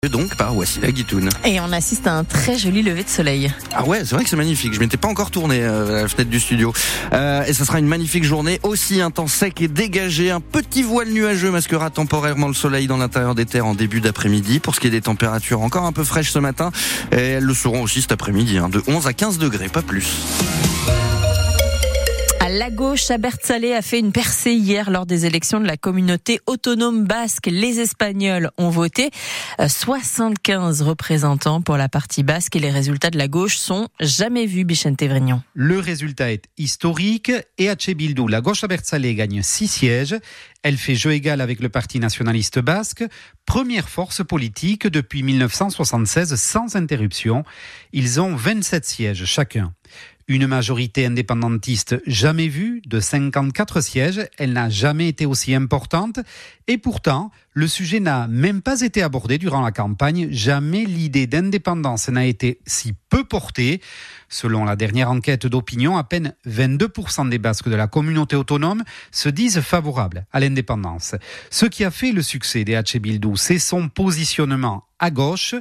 Donc par Wassila Guitoun. Et on assiste à un très joli lever de soleil. Ah ouais, c'est vrai que c'est magnifique. Je m'étais pas encore tourné à la fenêtre du studio. Et ça sera une magnifique journée, aussi un temps sec et dégagé. Un petit voile nuageux masquera temporairement le soleil dans l'intérieur des terres en début d'après-midi. Pour ce qui est des températures encore un peu fraîches ce matin, et elles le seront aussi cet après-midi, de 11 à 15 degrés, pas plus. La gauche, Abertzale a fait une percée hier lors des élections de la communauté autonome basque. Les Espagnols ont voté 75 représentants pour la partie basque et les résultats de la gauche sont jamais vus, Bichente Vrignon. Le résultat est historique. EH Bildu, la gauche Abertzale, gagne 6 sièges. Elle fait jeu égal avec le Parti nationaliste basque, première force politique depuis 1976 sans interruption. Ils ont 27 sièges chacun. Une majorité indépendantiste jamais vue, de 54 sièges, elle n'a jamais été aussi importante. Et pourtant, le sujet n'a même pas été abordé durant la campagne. Jamais l'idée d'indépendance n'a été si peu portée. Selon la dernière enquête d'opinion, à peine 22% des Basques de la communauté autonome se disent favorables à l'indépendance. Ce qui a fait le succès d'EH Bildu, c'est son positionnement à gauche.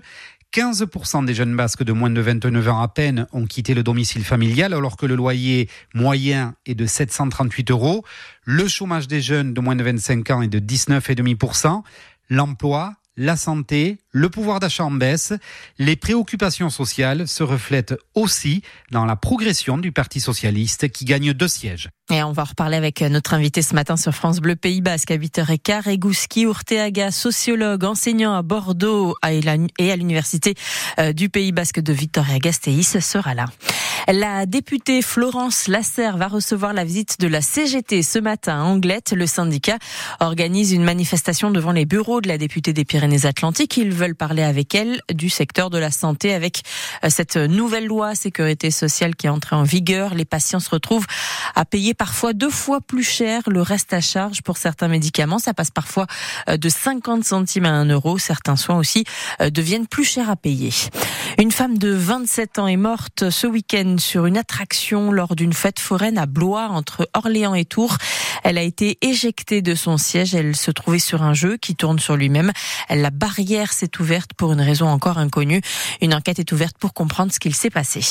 15% des jeunes basques de moins de 29 ans à peine ont quitté le domicile familial alors que le loyer moyen est de 738 €. Le chômage des jeunes de moins de 25 ans est de 19,5%. L'emploi, la santé, le pouvoir d'achat en baisse. Les préoccupations sociales se reflètent aussi dans la progression du Parti socialiste qui gagne 2 sièges. Et on va en reparler avec notre invité ce matin sur France Bleu Pays Basque à 8h15. Eguzki Urteaga, sociologue, enseignant à Bordeaux et à l'université du Pays Basque de Vitoria-Gasteiz sera là. La députée Florence Lasserre va recevoir la visite de la CGT ce matin à Anglet. Le syndicat organise une manifestation devant les bureaux de la députée des Pyrénées-Atlantiques. Ils veulent parler avec elle du secteur de la santé avec cette nouvelle loi sécurité sociale qui est entrée en vigueur. Les patients se retrouvent à payer parfois 2 fois plus cher le reste à charge pour certains médicaments. Ça passe parfois de 50 centimes à 1 €. Certains soins aussi deviennent plus chers à payer. Une femme de 27 ans est morte ce week-end sur une attraction lors d'une fête foraine à Blois entre Orléans et Tours. Elle a été éjectée de son siège. Elle se trouvait sur un jeu qui tourne sur lui-même. La barrière s'est ouverte pour une raison encore inconnue. Une enquête est ouverte pour comprendre ce qu'il s'est passé.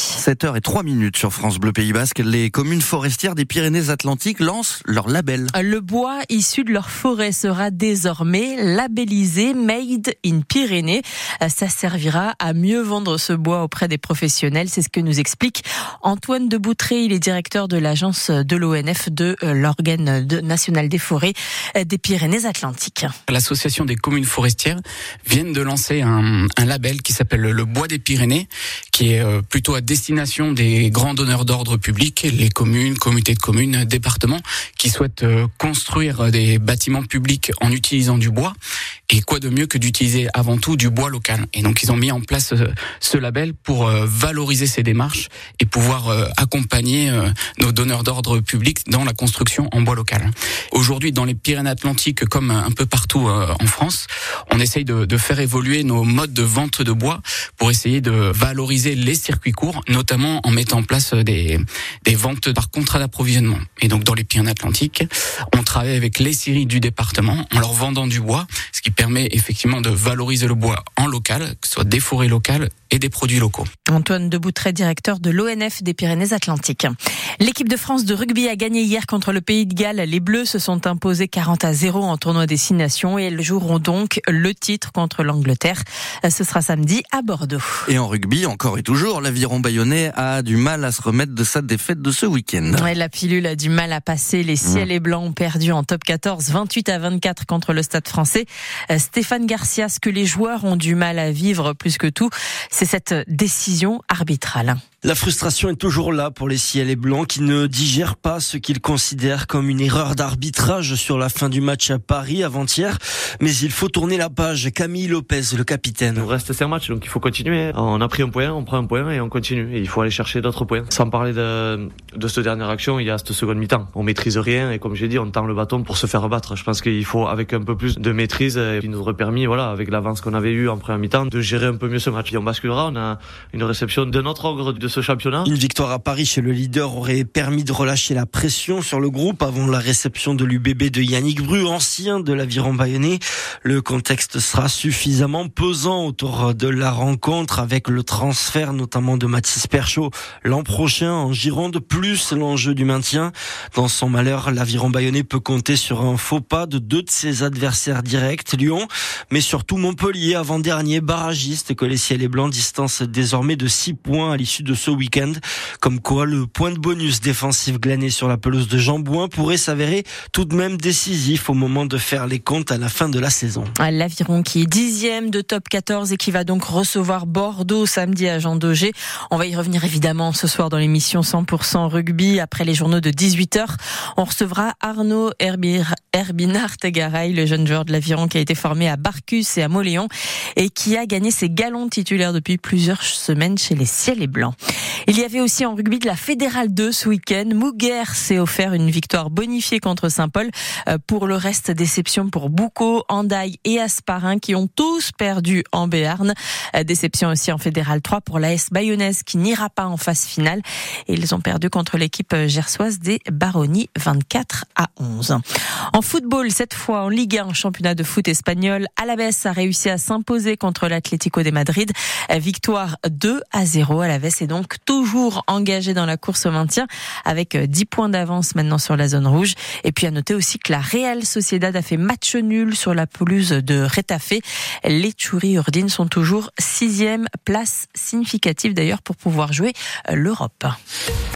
7h03 sur France Bleu Pays Basque. Les communes forestières des Pyrénées-Atlantiques lancent leur label. Le bois issu de leur forêt sera désormais labellisé Made in Pyrénées. Ça servira à mieux vendre ce bois auprès des professionnels. C'est ce que nous explique Antoine de Boutré. Il est directeur de l'agence de l'ONF de l'organe national des forêts des Pyrénées-Atlantiques. L'association des communes forestières vient de lancer un label qui s'appelle le Bois des Pyrénées, qui est plutôt à destination des grands donneurs d'ordre publics, les communes, communautés de communes, départements, qui souhaitent construire des bâtiments publics en utilisant du bois. Et quoi de mieux que d'utiliser avant tout du bois local. Et donc ils ont mis en place ce label pour valoriser ces démarches et pouvoir accompagner nos donneurs d'ordre publics dans la construction en bois local. Aujourd'hui, dans les Pyrénées-Atlantiques, comme un peu partout en France, on essaye de faire évoluer nos modes de vente de bois pour essayer de valoriser les circuits courts, notamment en mettant en place des ventes par contrat d'approvisionnement. Et donc dans les Pyrénées-Atlantiques, on travaille avec les scieries du département en leur vendant du bois, ce qui permet effectivement de valoriser le bois en local, que ce soit des forêts locales et des produits locaux. Antoine de Boutré, directeur de l'ONF des Pyrénées-Atlantiques. L'équipe de France de rugby a gagné hier contre le Pays de Galles. Les Bleus se sont imposés 40-0 en tournoi des 6 nations et elles joueront donc le titre contre l'Angleterre. Ce sera samedi à Bordeaux. Et en rugby, encore et toujours, l'aviron bayonnais a du mal à se remettre de sa défaite de ce week-end. Ouais, la pilule a du mal à passer. Les Ciels et Blancs ont perdu en top 14, 28-24 contre le Stade français. Stéphane Garcia, ce que les joueurs ont du mal à vivre plus que tout, c'est cette décision arbitrale. La frustration est toujours là pour les Ciels et Blancs qui ne digèrent pas ce qu'ils considèrent comme une erreur d'arbitrage sur la fin du match à Paris avant-hier. Mais il faut tourner la page. Camille Lopez, le capitaine. Il nous reste 5 matchs, donc il faut continuer. On a pris un point, on prend un point et on continue. Et il faut aller chercher d'autres points. Sans parler de cette dernière action, il y a cette seconde mi-temps. On maîtrise rien et comme j'ai dit, on tend le bâton pour se faire battre. Je pense qu'il faut, avec un peu plus de maîtrise, qui nous aurait permis, avec l'avance qu'on avait eue en première mi-temps, de gérer un peu mieux ce match. Et on basculera, on a une réception de notre ogre de ce championnat. Une victoire à Paris chez le leader aurait permis de relâcher la pression sur le groupe avant la réception de l'UBB de Yannick Bru, ancien de l'Aviron Bayonnais. Le contexte sera suffisamment pesant autour de la rencontre avec le transfert notamment de Mathis Perchaud l'an prochain en Gironde, plus l'enjeu du maintien. Dans son malheur, l'Aviron Bayonnais peut compter sur un faux pas de 2 de ses adversaires directs, Lyon, mais surtout Montpellier, avant-dernier barragiste, que les Ciels et Blancs distancent désormais de 6 points à l'issue de ce week-end. Comme quoi, le point de bonus défensif glané sur la pelouse de Jean-Bouin pourrait s'avérer tout de même décisif au moment de faire les comptes à la fin de la saison. L'Aviron qui est 10e de top 14 et qui va donc recevoir Bordeaux samedi à Jean Daugé. On va y revenir évidemment ce soir dans l'émission 100% rugby. Après les journaux de 18h, on recevra Arnaud Herbinard-Garay, le jeune joueur de l'Aviron qui a été formé à Barcus et à Moléon et qui a gagné ses galons titulaires depuis plusieurs semaines chez les Ciels et Blancs. Il y avait aussi en rugby de la Fédérale 2 ce week-end. Muguer s'est offert une victoire bonifiée contre Saint-Paul. Pour le reste, déception pour Boucau, Andaille et Asparin qui ont tous perdu en Béarn. Déception aussi en Fédérale 3 pour l'AS Bayonnaise qui n'ira pas en phase finale. Et ils ont perdu contre l'équipe gersoise des Baronnies 24-11. En football, cette fois en Ligue 1, championnat de foot espagnol, Alavés a réussi à s'imposer contre l'Atlético de Madrid. Victoire 2-0. Alavés est donc toujours engagé dans la course au maintien avec 10 points d'avance maintenant sur la zone rouge. Et puis à noter aussi que la Real Sociedad a fait match nul sur la pelouse de Retafe. Les Tchouri-Urdin sont toujours 6e, place significative d'ailleurs pour pouvoir jouer l'Europe.